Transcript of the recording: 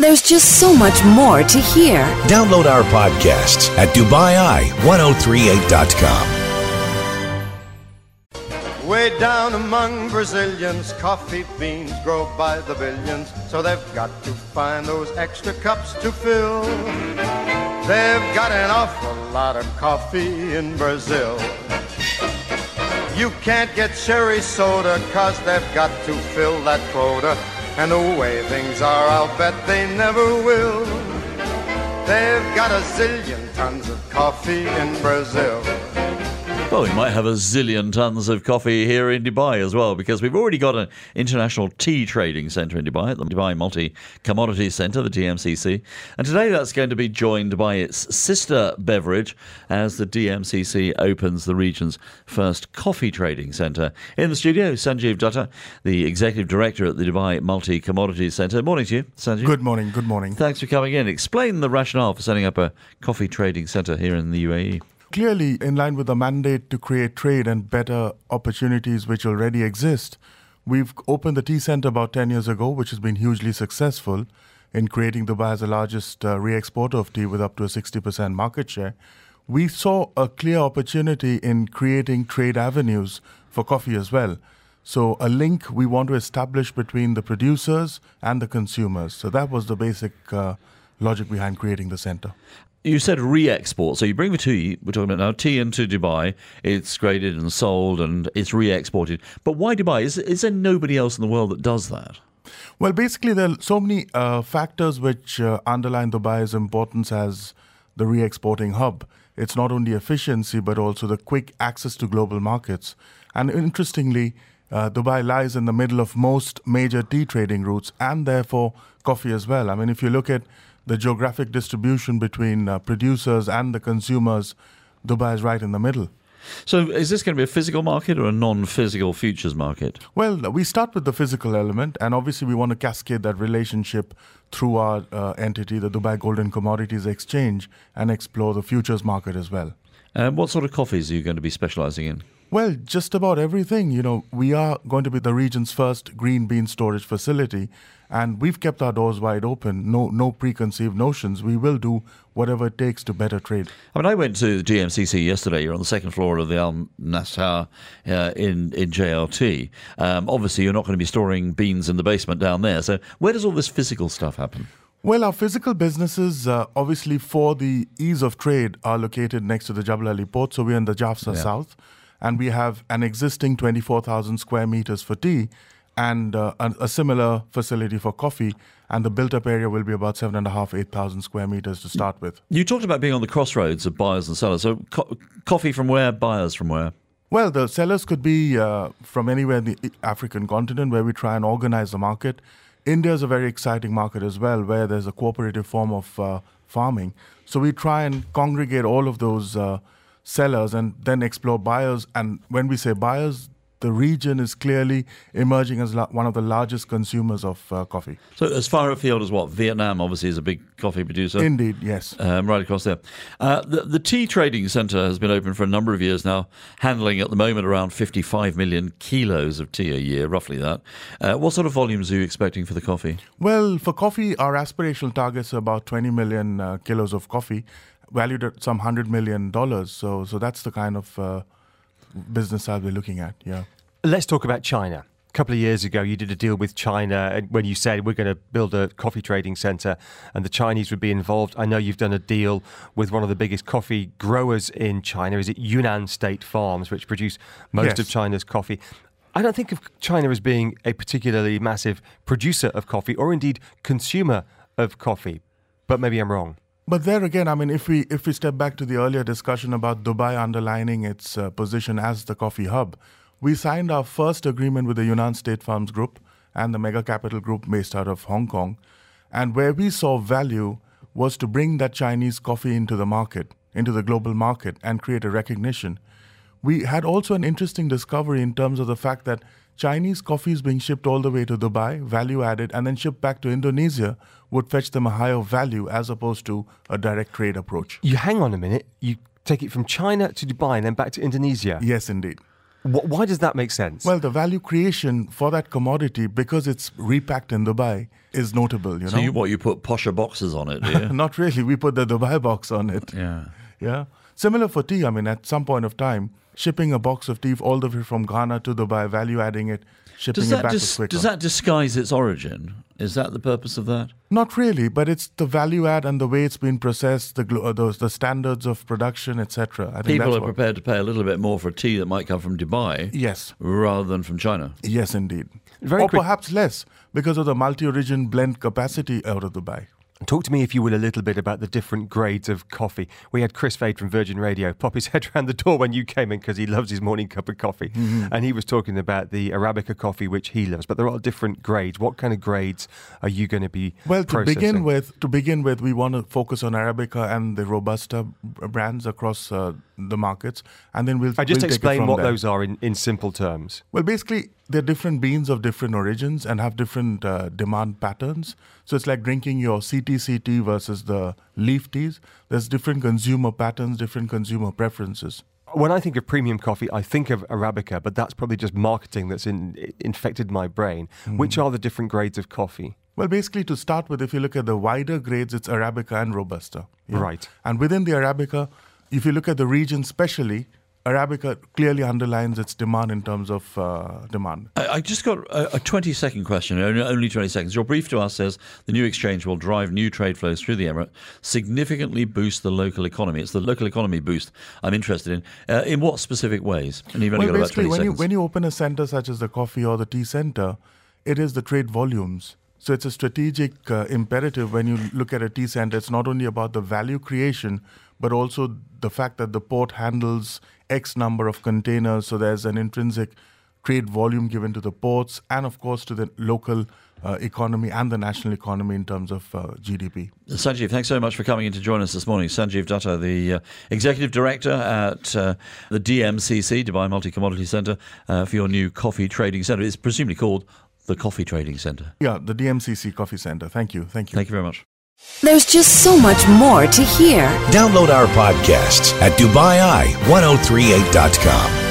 There's just so much more to hear. Download our podcasts at DubaiI1038.com. Way down among Brazilians, coffee beans grow by the billions, so they've got to find those extra cups to fill. They've got an awful lot of coffee in Brazil. You can't get cherry soda, 'cause they've got to fill that quota. And the way things are, I'll bet they never will. They've got a zillion tons of coffee in Brazil. Well, we might have a zillion tons of coffee here in Dubai as well, because we've already got an international tea trading centre in Dubai, the Dubai Multi-Commodities Centre, the DMCC. And today that's going to be joined by its sister beverage as the DMCC opens the region's first coffee trading centre. In the studio, Sanjeev Dutta, the Executive Director at the Dubai Multi-Commodities Centre. Morning to you, Sanjeev. Good morning, good morning. Thanks for coming in. Explain the rationale for setting up a coffee trading centre here in the UAE. Clearly, in line with the mandate to create trade and better opportunities which already exist, we've opened the tea centre about 10 years ago, which has been hugely successful in creating Dubai as the largest re-exporter of tea with up to a 60% market share. We saw a clear opportunity in creating trade avenues for coffee as well. So a link we want to establish between the producers and the consumers. So that was the basic logic behind creating the centre. You said re-export, so you bring the tea, we're talking about now, tea into Dubai, it's graded and sold and it's re-exported. But why Dubai? Is there nobody else in the world that does that? Well, basically there are so many factors which underline Dubai's importance as the re-exporting hub. It's not only efficiency, but also the quick access to global markets. And interestingly, Dubai lies in the middle of most major tea trading routes and therefore coffee as well. I mean, if you look at the geographic distribution between producers and the consumers, Dubai is right in the middle. So is this going to be a physical market or a non-physical futures market? Well, we start with the physical element, and obviously we want to cascade that relationship through our entity, the Dubai Gold and Commodities Exchange, and explore the futures market as well. What sort of coffees are you going to be specialising in? Well, just about everything. You know, we are going to be the region's first green bean storage facility, and we've kept our doors wide open. No preconceived notions. We will do whatever it takes to better trade. I mean, I went to the GMCC yesterday. You're on the second floor of the Al Nas Tower in JLT. Obviously, you're not going to be storing beans in the basement down there. So where does all this physical stuff happen? Well, our physical businesses, obviously for the ease of trade, are located next to the Jebel Ali port. So we're in the Jafsa South. And we have an existing 24,000 square meters for tea and a similar facility for coffee. And the built-up area will be about 7,500, 8,000 square meters to start with. You talked about being on the crossroads of buyers and sellers. So coffee from where, buyers from where? Well, the sellers could be from anywhere in the African continent where we try and organize the market. India is a very exciting market as well, where there's a cooperative form of farming. So we try and congregate all of those sellers and then explore buyers. And when we say buyers, the region is clearly emerging as one of the largest consumers of coffee. So as far afield as what? Vietnam obviously is a big coffee producer. Indeed, yes. Right across there. The tea trading centre has been open for a number of years now, handling at the moment around 55 million kilos of tea a year, roughly that. What sort of volumes are you expecting for the coffee? Well, for coffee, our aspirational targets are about 20 million kilos of coffee, valued at some $100 million. So that's the kind of business I'll be looking at, yeah. Let's talk about China. A couple of years ago, you did a deal with China when you said we're going to build a coffee trading centre and the Chinese would be involved. I know you've done a deal with one of the biggest coffee growers in China. Is it Yunnan State Farms, which produce most of China's coffee? I don't think of China as being a particularly massive producer of coffee or indeed consumer of coffee, but maybe I'm wrong. But there again, I mean, if we step back to the earlier discussion about Dubai underlining its position as the coffee hub, we signed our first agreement with the Yunnan State Farms Group and the Mega Capital Group based out of Hong Kong. And where we saw value was to bring that Chinese coffee into the market, into the global market, and create a recognition. We had also an interesting discovery in terms of the fact that Chinese coffee is being shipped all the way to Dubai, value added, and then shipped back to Indonesia would fetch them a higher value as opposed to a direct trade approach. You hang on a minute, you take it from China to Dubai and then back to Indonesia. Yes, indeed. Why does that make sense? Well, the value creation for that commodity, because it's repacked in Dubai, is notable, you know. So you put posher boxes on it, do you? Not really. We put the Dubai box on it. Yeah. Yeah. Similar for tea. I mean, at some point of time, shipping a box of tea all the way from Ghana to Dubai, value adding it, shipping it back was quicker. Does that disguise its origin? Is that the purpose of that? Not really, but it's the value add and the way it's been processed, the standards of production, etc. I think People are prepared to pay a little bit more for tea that might come from Dubai, yes, rather than from China. Yes, indeed. Very or quick- perhaps less because of the multi-origin blend capacity out of Dubai. Talk to me, if you will, a little bit about the different grades of coffee. We had Chris Vade from Virgin Radio pop his head around the door when you came in because he loves his morning cup of coffee. And he was talking about the Arabica coffee, which he loves. But there are different grades. What kind of grades are you going to be processing? To begin with, we want to focus on Arabica and the Robusta brands across the markets. And then we'll just take it explain from what there. those are in simple terms. Well, basically, they're different beans of different origins and have different demand patterns. So it's like drinking your CTC tea versus the leaf teas. There's different consumer patterns, different consumer preferences. When I think of premium coffee, I think of Arabica, but that's probably just marketing that's infected my brain. Which are the different grades of coffee? Well, basically, to start with, if you look at the wider grades, it's Arabica and Robusta. Yeah? Right. And within the Arabica, if you look at the region specially, Arabica clearly underlines its demand in terms of demand. I just got a 20-second question, only 20 seconds. Your brief to us says the new exchange will drive new trade flows through the Emirate, significantly boost the local economy. It's the local economy boost I'm interested in. In what specific ways? And you've only got about 20 seconds. When you open a center such as the coffee or the tea center, it is the trade volumes. So it's a strategic imperative when you look at a tea center. It's not only about the value creation, but also the fact that the port handles X number of containers. So there's an intrinsic trade volume given to the ports and, of course, to the local economy and the national economy in terms of GDP. Sanjeev, thanks so much for coming in to join us this morning. Sanjeev Dutta, the Executive Director at the DMCC, Dubai Multi-Commodity Centre, for your new coffee trading centre. It's presumably called the Coffee Trading Centre. Yeah, the DMCC Coffee Centre. Thank you. Thank you very much. There's just so much more to hear. Download our podcasts at DubaiEye1038.com.